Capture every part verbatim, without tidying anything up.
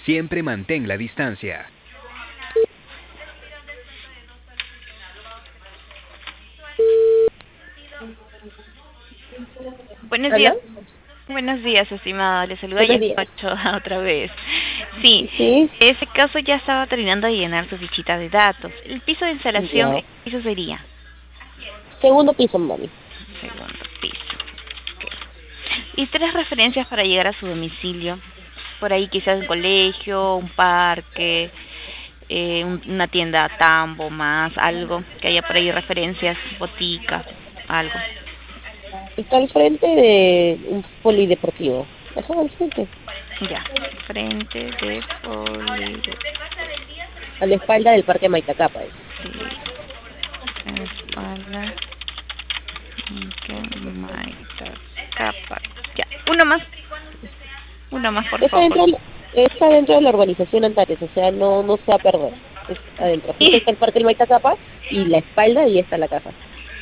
Siempre mantén la distancia. Buenos días. ¿Hola? Buenos días, estimado. Le saluda Buenos días. Ochoa otra vez. Sí, Sí, ese caso ya estaba terminando de llenar su fichita de datos. El piso de instalación, ya. ¿qué piso sería? Segundo piso, mami. Segundo piso. Ok. Y tres referencias para llegar a su domicilio. Por ahí quizás un colegio, un parque, eh, un- una tienda tambo más, algo que haya por ahí referencias, botica, algo. Está al frente de un polideportivo. Ajá, al frente. Ya, frente de poli... A la espalda del Parque Maitacapa es. espalda, capa. Ya, uno más, uno más, por Está favor. dentro, de- está dentro de la urbanización Antares, o sea, no, no se va a perder. Es adentro. Justo Sí, está el Parque del Maitacapa y la espalda y está la casa.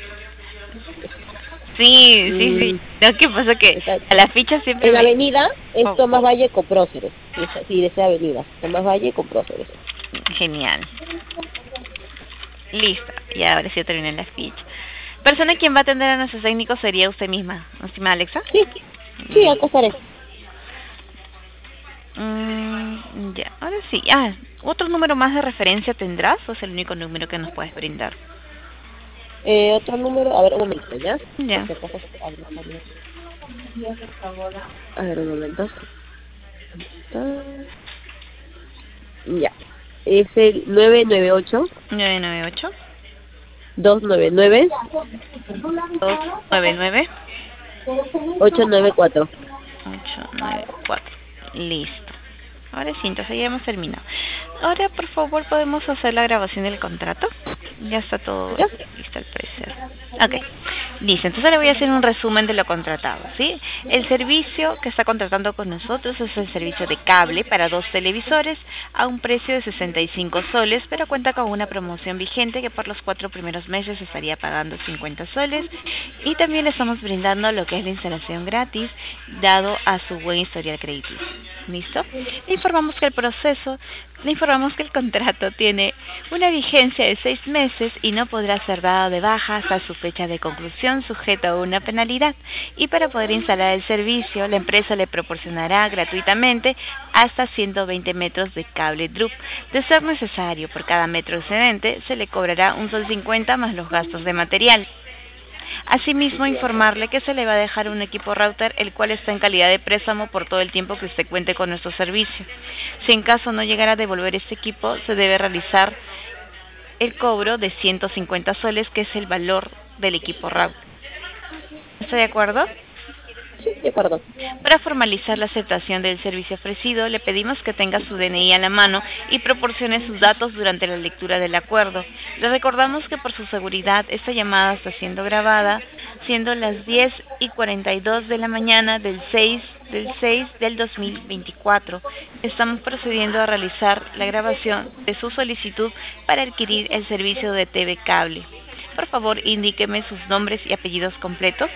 sí, sí, sí. Mm, No, ¿qué pasa? Que está a la ficha siempre en me... avenida, es Oh, Tomás oh, Valle con Próceres. Sí, esa- sí, de esa avenida. Tomás Valle con Próceres. genial. Listo, y ahora sí terminé la ficha. Persona quien va a atender a nuestros técnicos sería usted misma, ¿no, estimada Alexa? Sí, sí, acá estaré. Mm, ya, ahora sí. Ah, ¿otro número más de referencia tendrás o es el único número que nos puedes brindar? Eh, otro número, a ver, un momento, ¿ya? Por Ya. si acaso se habla también. A ver, un momento. Está- Ya. Es el nueve nueve ocho, nueve nueve ocho, dos nueve nueve, dos nueve nueve, ocho nueve cuatro. ocho nueve cuatro. Listo. Ahora sí, entonces ya hemos terminado. Ahora, por favor, ¿podemos hacer la grabación del contrato? Ya está todo ¿Ya? listo al parecer. Ok, listo. Entonces le voy a hacer un resumen de lo contratado, ¿sí? El servicio que está contratando con nosotros es el servicio de cable para dos televisores a un precio de sesenta y cinco soles, pero cuenta con una promoción vigente que por los cuatro primeros meses estaría pagando cincuenta soles y también le estamos brindando lo que es la instalación gratis dado a su buen historial crediticio. ¿Listo? Le informamos que el proceso, le informamos que el contrato tiene una vigencia de seis meses y no podrá ser dado de baja hasta su fecha de conclusión sujeto a una penalidad. Y para poder instalar el servicio, la empresa le proporcionará gratuitamente hasta ciento veinte metros de cable drup. De ser necesario, por cada metro excedente, se le cobrará un sol cincuenta más los gastos de material. Asimismo, informarle que se le va a dejar un equipo router, el cual está en calidad de préstamo por todo el tiempo que usted cuente con nuestro servicio. Si en caso no llegara a devolver este equipo, se debe realizar el cobro de ciento cincuenta soles, que es el valor del equipo router. ¿Está de acuerdo? Sí, de acuerdo. Para formalizar la aceptación del servicio ofrecido, le pedimos que tenga su D N I a la mano y proporcione sus datos durante la lectura del acuerdo. Le recordamos que por su seguridad esta llamada está siendo grabada, siendo las diez y cuarenta y dos de la mañana del seis del seis del dos mil veinticuatro. Estamos procediendo a realizar la grabación de su solicitud para adquirir el servicio de T V Cable. Por favor, indíqueme sus nombres y apellidos completos.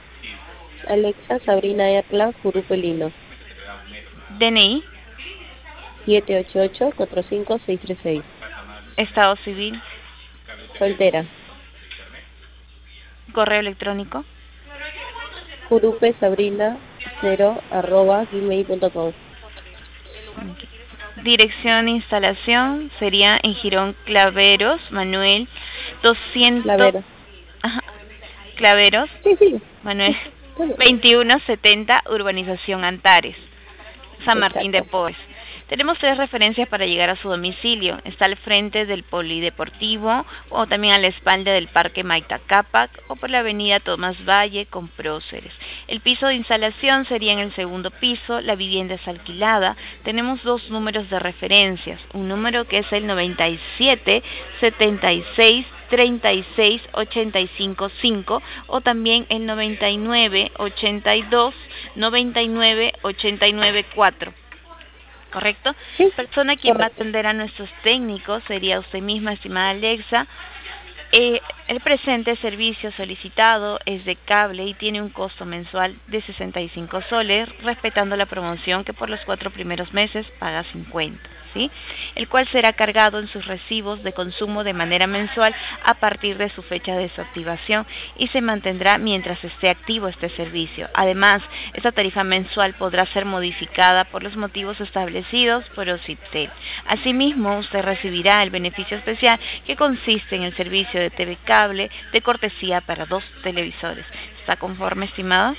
Alexa Sabrina Erla Jurupelino. D N I, siete ocho ocho, cuatro cinco seis tres seis. estado civil, Soltera. correo electrónico. Jurupe Sabrina cero arroba gmail punto com. Dirección de instalación sería en Girón Claveros, Manuel doscientos, Clavero. ajá, Claveros, Sí, sí. Manuel Sí, está bien. veintiuno setenta, Urbanización Antares, San Martín de Exacto. Porres. Tenemos tres referencias para llegar a su domicilio. Está al frente del Polideportivo o también a la espalda del Parque Maita Cápac o por la avenida Tomás Valle con Próceres. El piso de instalación sería en el segundo piso, la vivienda es alquilada. Tenemos dos números de referencias, un número que es el noventa y siete setenta y seis treinta y seis ochenta y cinco cinco o también el noventa y nueve ochenta y dos noventa y nueve ochenta y nueve cuatro. ¿Correcto? Sí, Persona quien va a correcto. atender a nuestros técnicos sería usted misma, estimada Alexa. Eh, el presente servicio solicitado es de cable y tiene un costo mensual de sesenta y cinco soles, respetando la promoción que por los cuatro primeros meses paga cincuenta, ¿sí? El cual será cargado en sus recibos de consumo de manera mensual a partir de su fecha de su activación y se mantendrá mientras esté activo este servicio. Además, esta tarifa mensual podrá ser modificada por los motivos establecidos por OCIPTEL. Asimismo, usted recibirá el beneficio especial que consiste en el servicio de T V cable de cortesía para dos televisores. ¿Está conforme, estimado?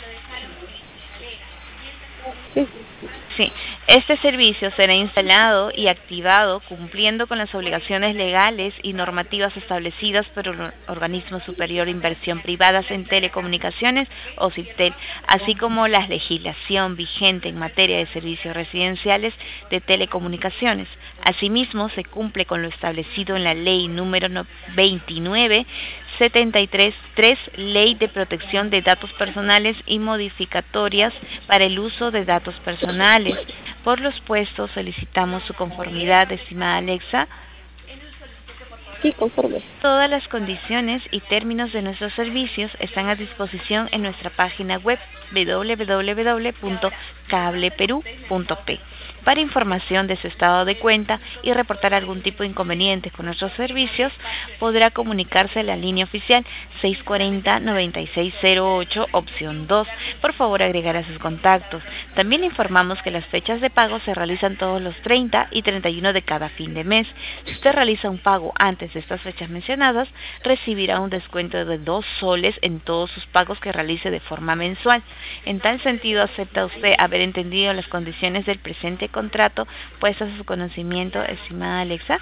Sí. Sí, este servicio será instalado y activado cumpliendo con las obligaciones legales y normativas establecidas por el Organismo Superior de Inversión Privadas en Telecomunicaciones, OCIPTEL, así como la legislación vigente en materia de servicios residenciales de telecomunicaciones. Asimismo, se cumple con lo establecido en la Ley número veintinueve setenta y tres tres, Ley de Protección de Datos Personales y modificatorias para el uso de datos personales. Por los puestos, solicitamos su conformidad, estimada Alexa. Sí, conforme. Todas las condiciones y términos de nuestros servicios están a disposición en nuestra página web doble u doble u doble u punto cableperú punto pe. Para información de su estado de cuenta y reportar algún tipo de inconvenientes con nuestros servicios, podrá comunicarse a la línea oficial seis cuatro cero, nueve seis cero ocho, opción dos. Por favor, agregar a sus contactos. También informamos que las fechas de pago se realizan todos los treinta y treinta y uno de cada fin de mes. Si usted realiza un pago antes de estas fechas mencionadas, recibirá un descuento de dos soles en todos sus pagos que realice de forma mensual. En tal sentido, ¿acepta usted haber entendido las condiciones del presente contrato puestas a su conocimiento, estimada Alexa?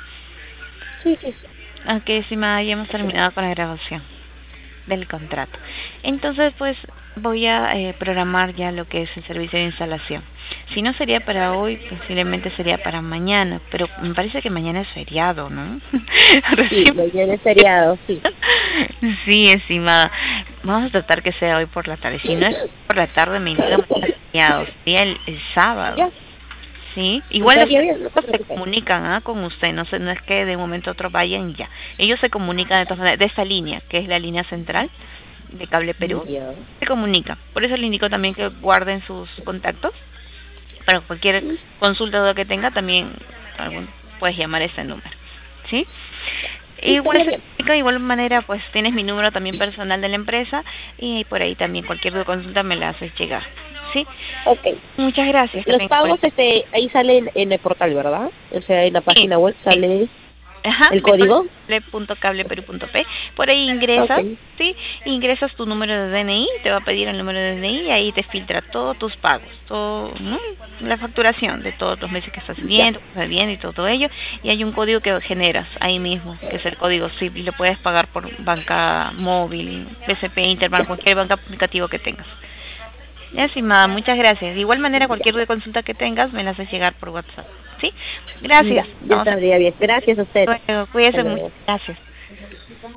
Sí, sí. Ok, estimada, ya hemos terminado con la grabación del contrato. Entonces, pues, voy a eh, programar ya lo que es el servicio de instalación. Si no sería para hoy, posiblemente sería para mañana, pero me parece que mañana es feriado, ¿no? Sí, mañana es feriado, sí. Sí, estimada. Vamos a tratar que sea hoy por la tarde. Si no es por la tarde, me indica mañana es feriado, sería el, el sábado. Ya. Sí, igual los bien, no se comunican ¿ah? con usted, no sé, no es que de un momento a otro vayan y ya. Ellos se comunican de todas maneras, de esta línea, que es la línea central de Cable Perú, ya. se comunica. Por eso le indico también que guarden sus contactos. Para cualquier consulta o duda que tenga, también algún, puedes llamar a este número, ¿sí? Sí, igual, de igual manera, pues tienes mi número también personal de la empresa y por ahí también cualquier duda o consulta me la haces llegar, ¿sí? Ok. Muchas gracias. Los pagos este ahí salen en el portal, ¿verdad? O sea, en la página sí, web sale... Sí. Ajá, ¿el código? punto cableperú punto pe. Por ahí ingresas, Okay. sí, ingresas tu número de D N I, te va a pedir el número de D N I y ahí te filtra todos tus pagos, todo, ¿no? La facturación de todos los meses que estás viendo, que estás viendo y todo ello, y hay un código que generas ahí mismo, que es el código S I P y lo puedes pagar por banca móvil, B C P, Interbank, cualquier banca aplicativo que tengas. Ya, estimada, muchas gracias. De igual manera, cualquier duda consulta que tengas, me la haces llegar por WhatsApp. ¿Sí? Gracias. Ya, ya estaría bien. Gracias a usted. Bueno, cuídese mucho. Gracias.